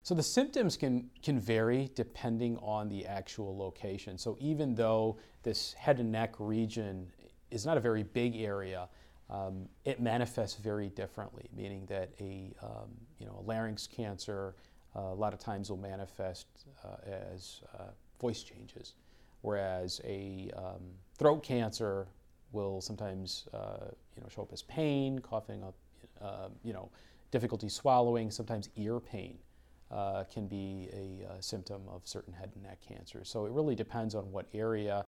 So the symptoms can vary depending on the actual location. So even though this head and neck region is not a very big area, it manifests very differently, meaning that a larynx cancer a lot of times will manifest as voice changes, whereas a throat cancer will sometimes show up as pain, coughing up, difficulty swallowing, sometimes ear pain. Can be a symptom of certain head and neck cancers. So it really depends on what area